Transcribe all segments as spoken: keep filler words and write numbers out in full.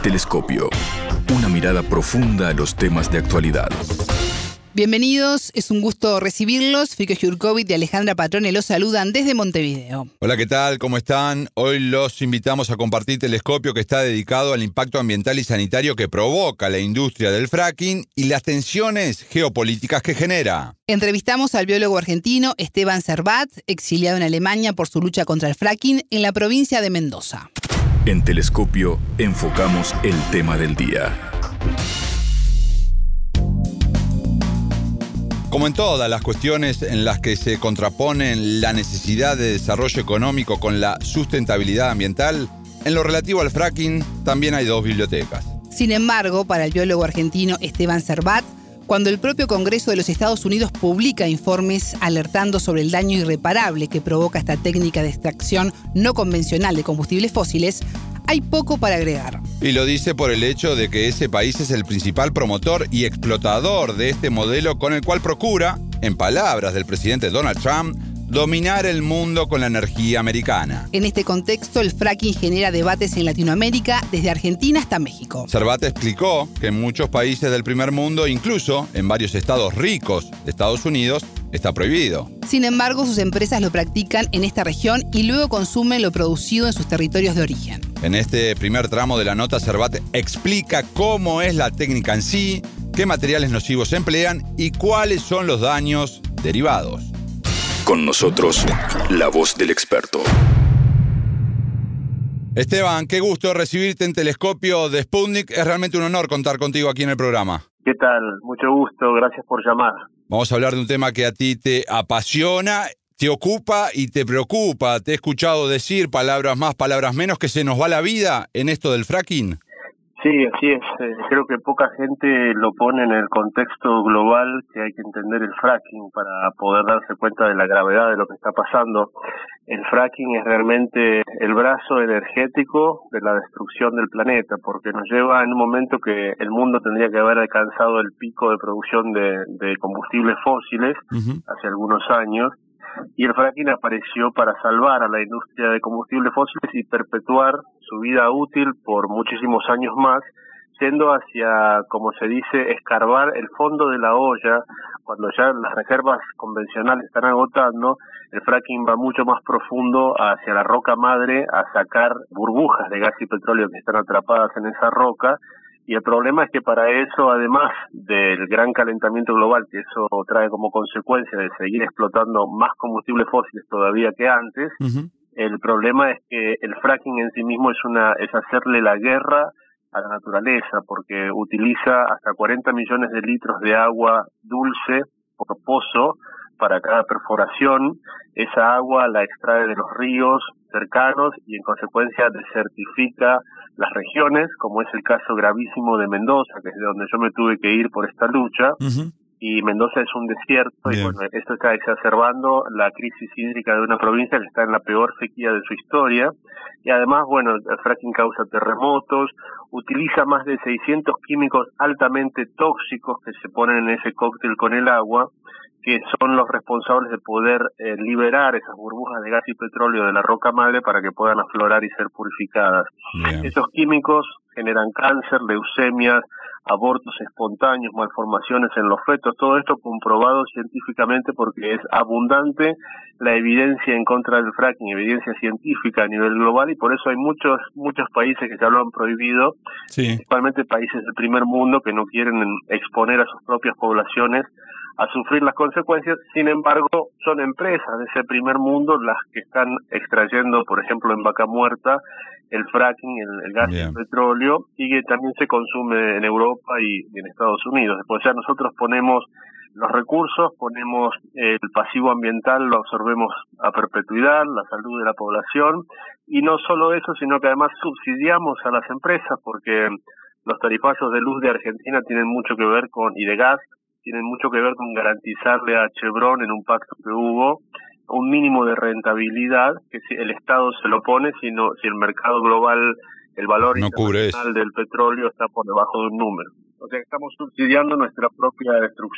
Telescopio. Una mirada profunda a los temas de actualidad. Bienvenidos, es un gusto recibirlos. Fico Jurkovic y Alejandra Patrone los saludan desde Montevideo. Hola, ¿qué tal? ¿Cómo están? Hoy los invitamos a compartir Telescopio, que está dedicado al impacto ambiental y sanitario que provoca la industria del fracking y las tensiones geopolíticas que genera. Entrevistamos al biólogo argentino Esteban Servat, exiliado en Alemania por su lucha contra el fracking en la provincia de Mendoza. En Telescopio enfocamos el tema del día. Como en todas las cuestiones en las que se contraponen la necesidad de desarrollo económico con la sustentabilidad ambiental, en lo relativo al fracking también hay dos bibliotecas. Sin embargo, para el biólogo argentino Esteban Servat, cuando el propio Congreso de los Estados Unidos publica informes alertando sobre el daño irreparable que provoca esta técnica de extracción no convencional de combustibles fósiles, hay poco para agregar. Y lo dice por el hecho de que ese país es el principal promotor y explotador de este modelo con el cual procura, en palabras del presidente Donald Trump, dominar el mundo con la energía americana. En este contexto, el fracking genera debates en Latinoamérica, desde Argentina hasta México. Servat explicó que en muchos países del primer mundo, incluso en varios estados ricos de Estados Unidos, está prohibido. Sin embargo, sus empresas lo practican en esta región y luego consumen lo producido en sus territorios de origen. En este primer tramo de la nota, Servat explica cómo es la técnica en sí, qué materiales nocivos se emplean y cuáles son los daños derivados. Con nosotros, la voz del experto. Esteban, qué gusto recibirte en Telescopio de Sputnik. Es realmente un honor contar contigo aquí en el programa. ¿Qué tal? Mucho gusto, gracias por llamar. Vamos a hablar de un tema que a ti te apasiona, te ocupa y te preocupa. Te he escuchado decir, palabras más, palabras menos, que se nos va la vida en esto del fracking. Sí, así es. Eh, creo que poca gente lo pone en el contexto global, que hay que entender el fracking para poder darse cuenta de la gravedad de lo que está pasando. El fracking es realmente el brazo energético de la destrucción del planeta, porque nos lleva en un momento que el mundo tendría que haber alcanzado el pico de producción de, de combustibles fósiles uh-huh. hace algunos años, y el fracking apareció para salvar a la industria de combustibles fósiles y perpetuar su vida útil por muchísimos años más, yendo hacia, como se dice, escarbar el fondo de la olla. Cuando ya las reservas convencionales están agotando, el fracking va mucho más profundo hacia la roca madre a sacar burbujas de gas y petróleo que están atrapadas en esa roca. Y el problema es que para eso, además del gran calentamiento global, que eso trae como consecuencia de seguir explotando más combustibles fósiles todavía que antes, uh-huh. el problema es que el fracking en sí mismo es una es hacerle la guerra a la naturaleza, porque utiliza hasta cuarenta millones de litros de agua dulce por pozo para cada perforación. Esa agua la extrae de los ríos cercanos y en consecuencia desertifica las regiones, como es el caso gravísimo de Mendoza, que es de donde yo me tuve que ir por esta lucha. Uh-huh. Y Mendoza es un desierto. Bien. Y bueno, esto está exacerbando la crisis hídrica de una provincia que está en la peor sequía de su historia. Y además, bueno, el fracking causa terremotos, utiliza más de seiscientos químicos altamente tóxicos que se ponen en ese cóctel con el agua, que son los responsables de poder eh, liberar esas burbujas de gas y petróleo de la roca madre para que puedan aflorar y ser purificadas. Bien. Esos químicos generan cáncer, leucemias, abortos espontáneos, malformaciones en los fetos, todo esto comprobado científicamente porque es abundante la evidencia en contra del fracking, evidencia científica a nivel global, y por eso hay muchos muchos países que ya lo han prohibido, sí. principalmente países del primer mundo que no quieren exponer a sus propias poblaciones a sufrir las consecuencias. Sin embargo, son empresas de ese primer mundo las que están extrayendo, por ejemplo, en Vaca Muerta, el fracking, el, el gas y el petróleo, y que también se consume en Europa y, y en Estados Unidos. Después ya nosotros ponemos los recursos, ponemos el pasivo ambiental, lo absorbemos a perpetuidad, la salud de la población, y no solo eso, sino que además subsidiamos a las empresas, porque los tarifazos de luz de Argentina tienen mucho que ver con, y de gas, tienen mucho que ver con garantizarle a Chevron, en un pacto que hubo, un mínimo de rentabilidad que si el Estado se lo pone, sino si el mercado global, el valor no internacional del petróleo está por debajo de un número. O sea, estamos subsidiando nuestra propia destrucción.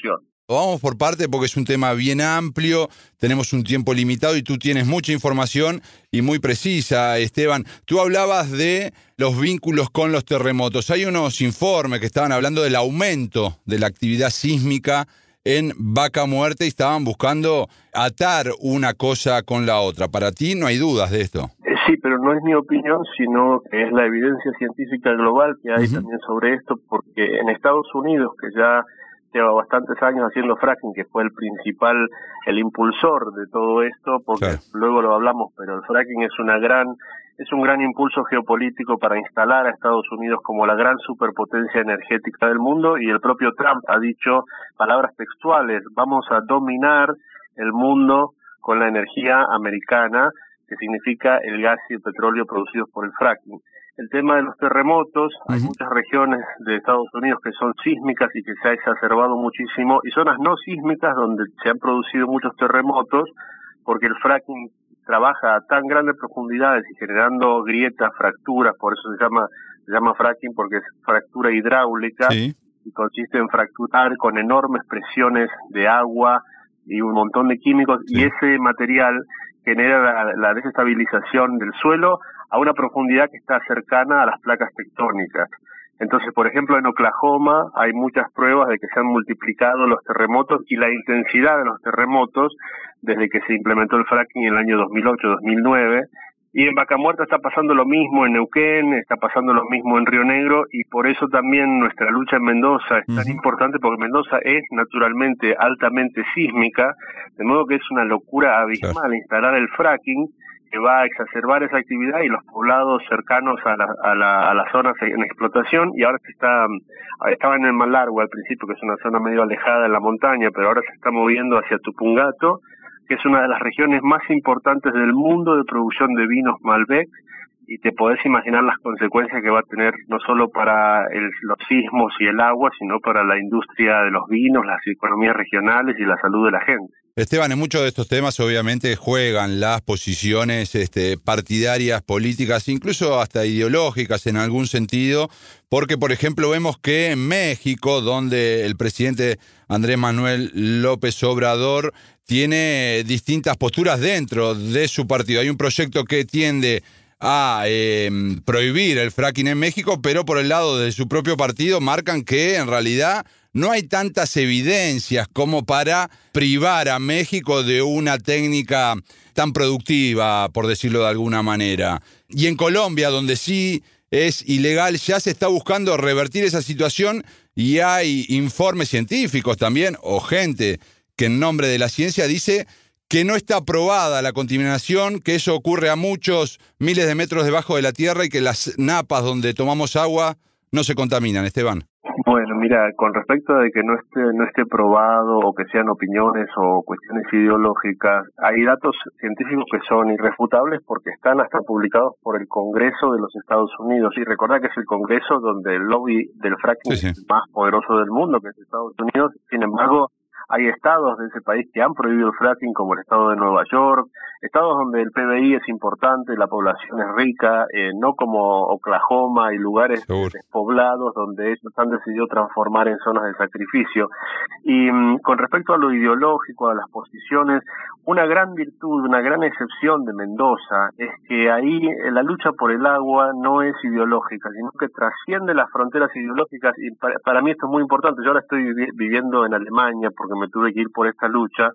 Vamos por parte porque es un tema bien amplio, tenemos un tiempo limitado y tú tienes mucha información y muy precisa, Esteban. Tú hablabas de los vínculos con los terremotos. Hay unos informes que estaban hablando del aumento de la actividad sísmica en Vaca Muerta y estaban buscando atar una cosa con la otra. Para ti no hay dudas de esto. Sí, pero no es mi opinión, sino que es la evidencia científica global que hay uh-huh. también sobre esto, porque en Estados Unidos, que ya lleva bastantes años haciendo fracking, que fue el principal, el impulsor de todo esto, porque claro. luego lo hablamos, pero el fracking es una gran, es un gran impulso geopolítico para instalar a Estados Unidos como la gran superpotencia energética del mundo, y el propio Trump ha dicho palabras textuales: vamos a dominar el mundo con la energía americana, que significa el gas y el petróleo producidos por el fracking. El tema de los terremotos, uh-huh. hay muchas regiones de Estados Unidos que son sísmicas y que se ha exacerbado muchísimo, y zonas no sísmicas donde se han producido muchos terremotos, porque el fracking trabaja a tan grandes profundidades y generando grietas, fracturas, por eso se llama se llama fracking, porque es fractura hidráulica, sí. y consiste en fracturar con enormes presiones de agua y un montón de químicos, sí. y ese material genera la, la desestabilización del suelo a una profundidad que está cercana a las placas tectónicas. Entonces, por ejemplo, en Oklahoma hay muchas pruebas de que se han multiplicado los terremotos y la intensidad de los terremotos desde que se implementó el fracking en el año dos mil ocho dos mil nueve. Y en Vaca Muerta está pasando lo mismo, en Neuquén, está pasando lo mismo en Río Negro, y por eso también nuestra lucha en Mendoza es tan uh-huh. importante, porque Mendoza es naturalmente altamente sísmica, de modo que es una locura abismal claro. instalar el fracking, que va a exacerbar esa actividad, y los poblados cercanos a la, a la, a las zonas en explotación, y ahora se está, estaba en el Malargüe al principio, que es una zona medio alejada en la montaña, pero ahora se está moviendo hacia Tupungato, que es una de las regiones más importantes del mundo de producción de vinos Malbec, y te podés imaginar las consecuencias que va a tener no solo para el, los sismos y el agua, sino para la industria de los vinos, las economías regionales y la salud de la gente. Esteban, en muchos de estos temas obviamente juegan las posiciones este, partidarias, políticas, incluso hasta ideológicas en algún sentido, porque por ejemplo vemos que en México, donde el presidente Andrés Manuel López Obrador tiene distintas posturas dentro de su partido. Hay un proyecto que tiende a eh, prohibir el fracking en México, pero por el lado de su propio partido marcan que en realidad no hay tantas evidencias como para privar a México de una técnica tan productiva, por decirlo de alguna manera. Y en Colombia, donde sí es ilegal, ya se está buscando revertir esa situación, y hay informes científicos también, o gente que en nombre de la ciencia dice que no está aprobada la contaminación, que eso ocurre a muchos miles de metros debajo de la tierra y que las napas donde tomamos agua no se contaminan. Esteban. Bueno, mira, con respecto a que no esté no esté probado, o que sean opiniones o cuestiones ideológicas, hay datos científicos que son irrefutables porque están hasta publicados por el Congreso de los Estados Unidos. Y recordad que es el Congreso donde el lobby del fracking sí, sí. es el más poderoso del mundo, que es Estados Unidos. Sin embargo, hay estados de ese país que han prohibido el fracking, como el estado de Nueva York, estados donde el P B I es importante, la población es rica, eh, no como Oklahoma y lugares Seguro. despoblados donde ellos han decidido transformar en zonas de sacrificio. Y um, con respecto a lo ideológico, a las posiciones, una gran virtud, una gran excepción de Mendoza es que ahí la lucha por el agua no es ideológica, sino que trasciende las fronteras ideológicas, y para, para mí esto es muy importante. Yo ahora estoy vivi- viviendo en Alemania porque me tuve que ir por esta lucha,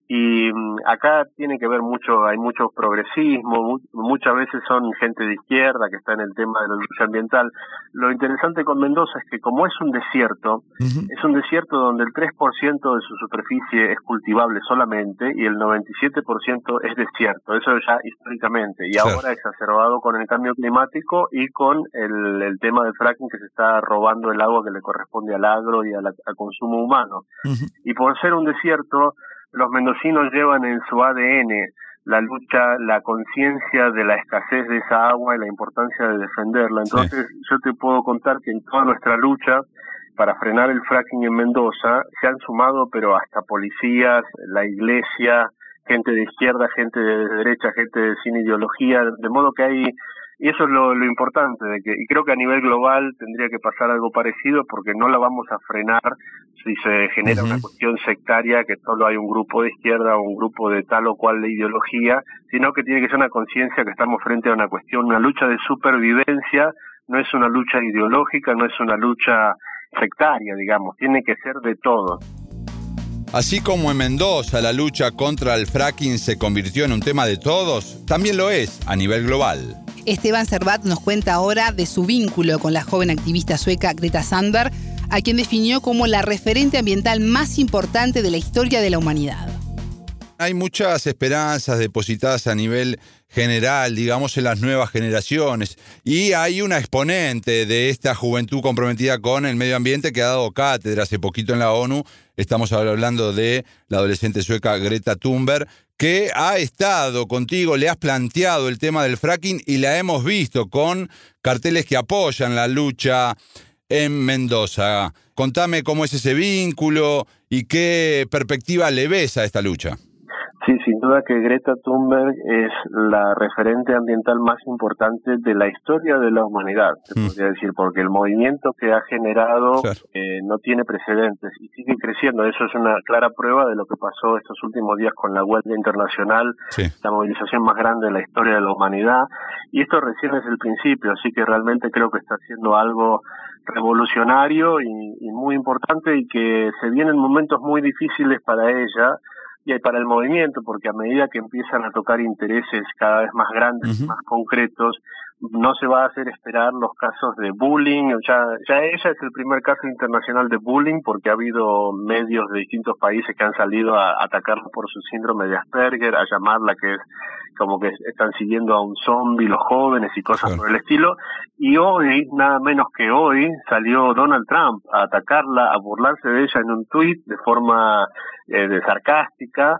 y um, acá tiene que ver mucho, hay mucho progresismo, mu- muchas veces son gente de izquierda que está en el tema de la lucha ambiental. Lo interesante con Mendoza es que como es un desierto, uh-huh. es un desierto donde el tres por ciento de su superficie es cultivable solamente y el noventa y siete por ciento es desierto, eso ya históricamente, y ahora sí. exacerbado con el cambio climático y con el, el tema del fracking, que se está robando el agua que le corresponde al agro y a la, al consumo humano. Uh-huh. Y por ser un desierto, los mendocinos llevan en su A D N la lucha, la conciencia de la escasez de esa agua y la importancia de defenderla. Entonces, sí. yo te puedo contar que en toda nuestra lucha para frenar el fracking en Mendoza se han sumado, pero hasta policías, la iglesia, gente de izquierda, gente de derecha, gente de sin ideología, de modo que hay Y eso es lo, lo importante, de que, y creo que a nivel global tendría que pasar algo parecido, porque no la vamos a frenar si se genera uh-huh. una cuestión sectaria, que solo hay un grupo de izquierda o un grupo de tal o cual de ideología, sino que tiene que ser una conciencia que estamos frente a una cuestión, una lucha de supervivencia, no es una lucha ideológica, no es una lucha sectaria, digamos, tiene que ser de todos. Así como en Mendoza la lucha contra el fracking se convirtió en un tema de todos, también lo es a nivel global. Esteban Servat nos cuenta ahora de su vínculo con la joven activista sueca Greta Thunberg, a quien definió como la referente ambiental más importante de la historia de la humanidad. Hay muchas esperanzas depositadas a nivel general, digamos, en las nuevas generaciones. Y hay una exponente de esta juventud comprometida con el medio ambiente que ha dado cátedra hace poquito en la ONU. Estamos hablando de la adolescente sueca Greta Thunberg, que ha estado contigo, le has planteado el tema del fracking y la hemos visto con carteles que apoyan la lucha en Mendoza. Contame cómo es ese vínculo y qué perspectiva le ves a esta lucha. Sí, sin duda que Greta Thunberg es la referente ambiental más importante de la historia de la humanidad, se mm. podría decir, porque el movimiento que ha generado claro. eh, no tiene precedentes y sigue creciendo. Eso es una clara prueba de lo que pasó estos últimos días con la huelga internacional, sí. la movilización más grande de la historia de la humanidad. Y esto recién es el principio, así que realmente creo que está haciendo algo revolucionario y, y muy importante, y que se vienen momentos muy difíciles para ella y para el movimiento, porque a medida que empiezan a tocar intereses cada vez más grandes y uh-huh. más concretos, no se va a hacer esperar los casos de bullying. Ya, ya ella es el primer caso internacional de bullying, porque ha habido medios de distintos países que han salido a atacarla por su síndrome de Asperger, a llamarla que es como que están siguiendo a un zombie los jóvenes y cosas claro. por el estilo. Y hoy, nada menos que hoy, salió Donald Trump a atacarla, a burlarse de ella en un tuit de forma eh, de sarcástica.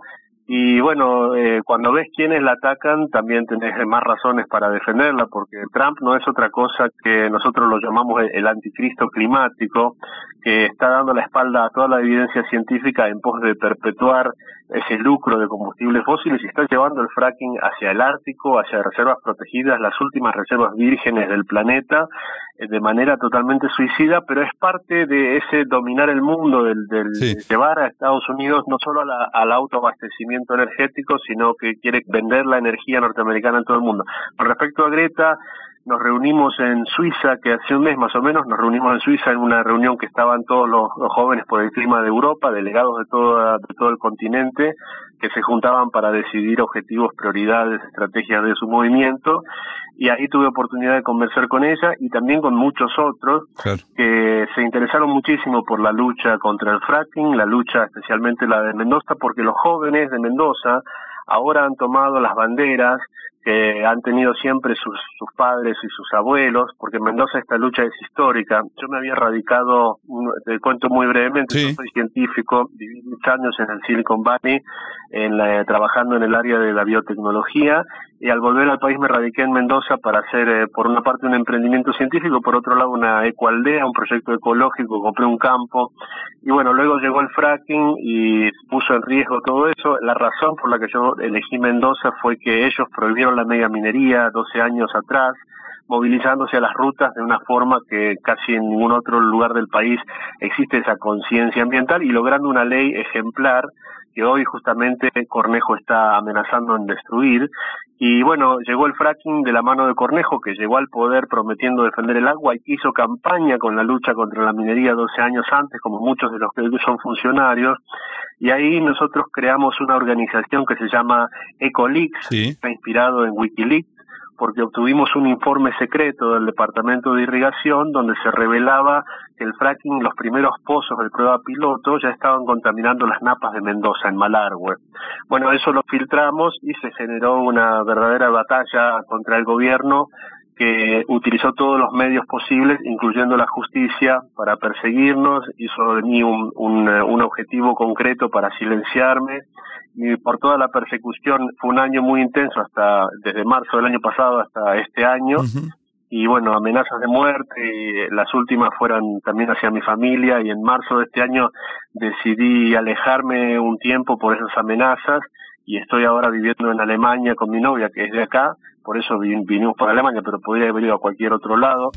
Y bueno, eh, cuando ves quiénes la atacan, también tenés más razones para defenderla, porque Trump no es otra cosa que nosotros lo llamamos el, el anticristo climático, que está dando la espalda a toda la evidencia científica en pos de perpetuar ese lucro de combustibles fósiles, y está llevando el fracking hacia el Ártico, hacia reservas protegidas, las últimas reservas vírgenes del planeta, eh, de manera totalmente suicida, pero es parte de ese dominar el mundo, del, del sí. llevar a Estados Unidos no solo a la, al autoabastecimiento energético, sino que quiere vender la energía norteamericana en todo el mundo. Con respecto a Greta, nos reunimos en Suiza, que hace un mes más o menos, nos reunimos en Suiza en una reunión que estaban todos los, los jóvenes por el clima de Europa, delegados de, toda, de todo el continente, que se juntaban para decidir objetivos, prioridades, estrategias de su movimiento, y ahí tuve oportunidad de conversar con ella y también con muchos otros claro. que se interesaron muchísimo por la lucha contra el fracking, la lucha especialmente la de Mendoza, porque los jóvenes de Mendoza ahora han tomado las banderas que han tenido siempre sus, sus padres y sus abuelos, porque en Mendoza esta lucha es histórica. Yo me había radicado, te cuento muy brevemente, sí. yo soy científico, viví muchos años en el Silicon Valley, en la, trabajando en el área de la biotecnología, y al volver al país me radiqué en Mendoza para hacer, eh, por una parte, un emprendimiento científico, por otro lado, una ecoaldea, un proyecto ecológico, compré un campo, y bueno, luego llegó el fracking y puso en riesgo todo eso. La razón por la que yo elegí Mendoza fue que ellos prohibieron la megaminería doce años atrás, movilizándose a las rutas de una forma que casi en ningún otro lugar del país existe esa conciencia ambiental, y logrando una ley ejemplar que hoy justamente Cornejo está amenazando en destruir. Y bueno, llegó el fracking de la mano de Cornejo, que llegó al poder prometiendo defender el agua y que hizo campaña con la lucha contra la minería doce años antes, como muchos de los que son funcionarios. Y ahí nosotros creamos una organización que se llama EcoLeaks, sí. está inspirado en Wikileaks, porque obtuvimos un informe secreto del Departamento de Irrigación donde se revelaba que el fracking, los primeros pozos de prueba piloto, ya estaban contaminando las napas de Mendoza, en Malargüe. Bueno, eso lo filtramos y se generó una verdadera batalla contra el gobierno, que utilizó todos los medios posibles, incluyendo la justicia, para perseguirnos. Hizo de mí un, un, un objetivo concreto para silenciarme, y por toda la persecución fue un año muy intenso, hasta desde marzo del año pasado hasta este año. Uh-huh. Y bueno, amenazas de muerte, y las últimas fueron también hacia mi familia, y en marzo de este año decidí alejarme un tiempo por esas amenazas, y estoy ahora viviendo en Alemania con mi novia, que es de acá, por eso vinimos para Alemania, pero podría haber ido a cualquier otro lado.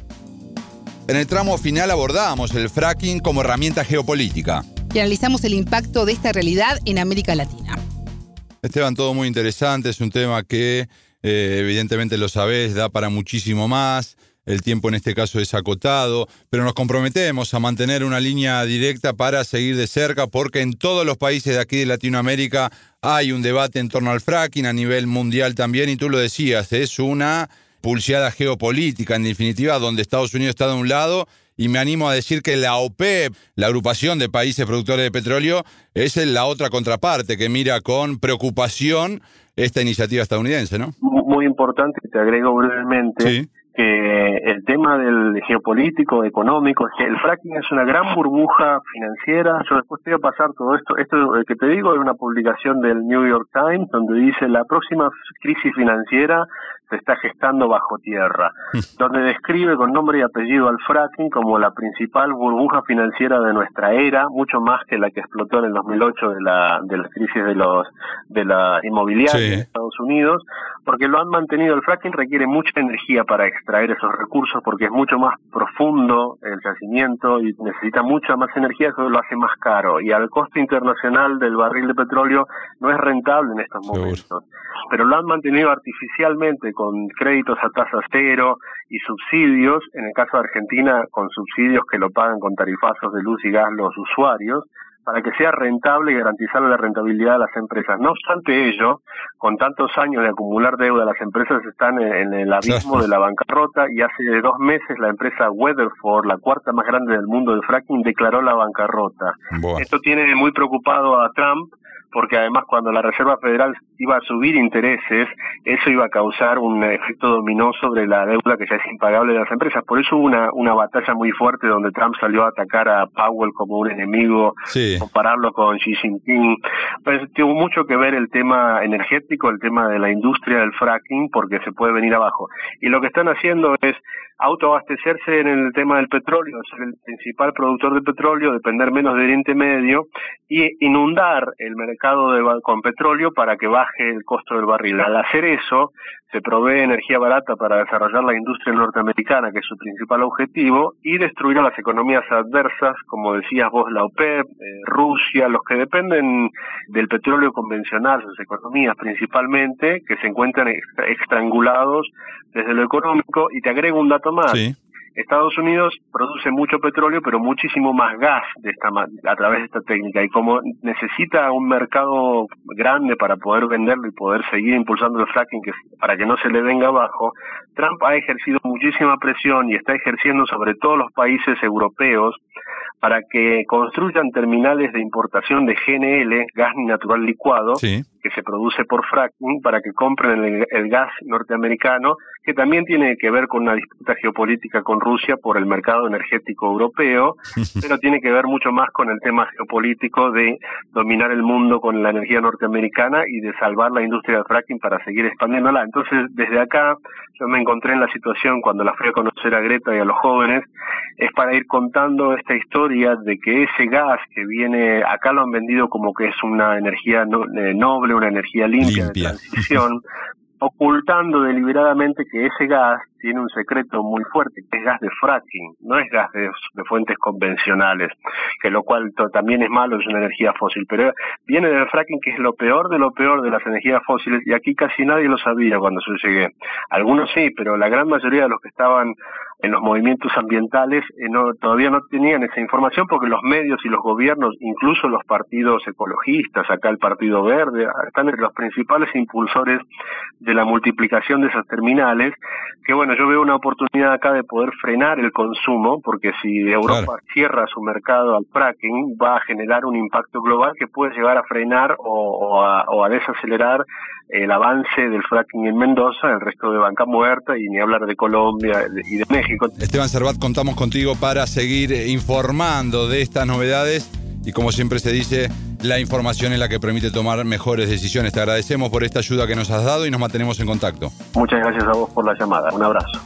En el tramo final abordamos el fracking como herramienta geopolítica. Y analizamos el impacto de esta realidad en América Latina. Esteban, todo muy interesante, es un tema que eh, evidentemente lo sabés, da para muchísimo más. El tiempo en este caso es acotado, pero nos comprometemos a mantener una línea directa para seguir de cerca, porque en todos los países de aquí de Latinoamérica hay un debate en torno al fracking, a nivel mundial también, y tú lo decías, es una pulseada geopolítica, en definitiva, donde Estados Unidos está de un lado, y me animo a decir que la OPEP, la agrupación de países productores de petróleo, es la otra contraparte que mira con preocupación esta iniciativa estadounidense, ¿no? Muy importante, te agrego brevemente. Sí. Que el tema del geopolítico, económico, que el fracking es una gran burbuja financiera. Yo después te voy a pasar todo esto. Esto que te digo es una publicación del New York Times donde dice la próxima crisis financiera se está gestando bajo tierra, donde describe con nombre y apellido al fracking como la principal burbuja financiera de nuestra era, mucho más que la que explotó en el dos mil ocho de la de la crisis de los de la inmobiliaria sí. de Estados Unidos, porque lo han mantenido. El fracking requiere mucha energía para extraer esos recursos porque es mucho más profundo el yacimiento y necesita mucha más energía, eso lo hace más caro, y al costo internacional del barril de petróleo no es rentable en estos momentos. Seguro. Pero lo han mantenido artificialmente con créditos a tasa cero y subsidios, en el caso de Argentina con subsidios que lo pagan con tarifazos de luz y gas los usuarios, para que sea rentable y garantizar la rentabilidad de las empresas. No obstante ello, con tantos años de acumular deuda, las empresas están en el abismo de la bancarrota, y hace dos meses la empresa Weatherford, la cuarta más grande del mundo del fracking, declaró la bancarrota. Bueno. Esto tiene muy preocupado a Trump, porque además cuando la Reserva Federal iba a subir intereses, eso iba a causar un efecto dominó sobre la deuda que ya es impagable de las empresas. Por eso hubo una, una batalla muy fuerte donde Trump salió a atacar a Powell como un enemigo, sí. compararlo con Xi Jinping. Pues tuvo mucho que ver el tema energético, el tema de la industria del fracking, porque se puede venir abajo. Y lo que están haciendo es autoabastecerse en el tema del petróleo, ser el principal productor de petróleo, depender menos de Oriente Medio y inundar el mercado de, con petróleo para que baje el costo del barril. Al hacer eso, se provee energía barata para desarrollar la industria norteamericana, que es su principal objetivo, y destruir a las economías adversas, como decías vos, la OPEP, eh, Rusia, los que dependen del petróleo convencional, sus economías principalmente, que se encuentran extra- estrangulados desde lo económico. Y te agrego un dato más. Sí. Estados Unidos produce mucho petróleo, pero muchísimo más gas de esta a través de esta técnica, y como necesita un mercado grande para poder venderlo y poder seguir impulsando el fracking, que para que no se le venga abajo, Trump ha ejercido muchísima presión y está ejerciendo sobre todos los países europeos para que construyan terminales de importación de G N L, gas natural licuado, sí. que se produce por fracking, para que compren el, el gas norteamericano, que también tiene que ver con una disputa geopolítica con Rusia por el mercado energético europeo, pero tiene que ver mucho más con el tema geopolítico de dominar el mundo con la energía norteamericana y de salvar la industria del fracking para seguir expandiéndola. Entonces, desde acá, yo me encontré en la situación cuando la fui a conocer a Greta y a los jóvenes, es para ir contando esta historia de que ese gas que viene, acá lo han vendido como que es una energía no, eh, noble, una energía limpia, limpia. de transición, ocultando deliberadamente que ese gas tiene un secreto muy fuerte, que es gas de fracking, no es gas de, de fuentes convencionales, que lo cual to, también es malo, es una energía fósil, pero viene del fracking, que es lo peor de lo peor de las energías fósiles, y aquí casi nadie lo sabía cuando yo llegué. Algunos sí, pero la gran mayoría de los que estaban en los movimientos ambientales eh, no, todavía no tenían esa información, porque los medios y los gobiernos, incluso los partidos ecologistas, acá el Partido Verde, están entre los principales impulsores de la multiplicación de esas terminales, que bueno, yo veo una oportunidad acá de poder frenar el consumo, porque si Europa claro. cierra su mercado al fracking, va a generar un impacto global que puede llegar a frenar o, o, a, o a desacelerar el avance del fracking en Mendoza, el resto de Vaca Muerta, y ni hablar de Colombia y de México. Esteban Servat, contamos contigo para seguir informando de estas novedades, y como siempre se dice, la información es la que permite tomar mejores decisiones. Te agradecemos por esta ayuda que nos has dado y nos mantenemos en contacto. Muchas gracias a vos por la llamada. Un abrazo.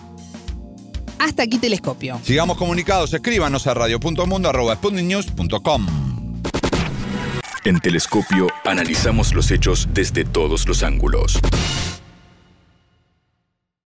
Hasta aquí Telescopio. Sigamos comunicados. Escríbanos a radio punto mundo arroba sputnik news punto com. En Telescopio analizamos los hechos desde todos los ángulos.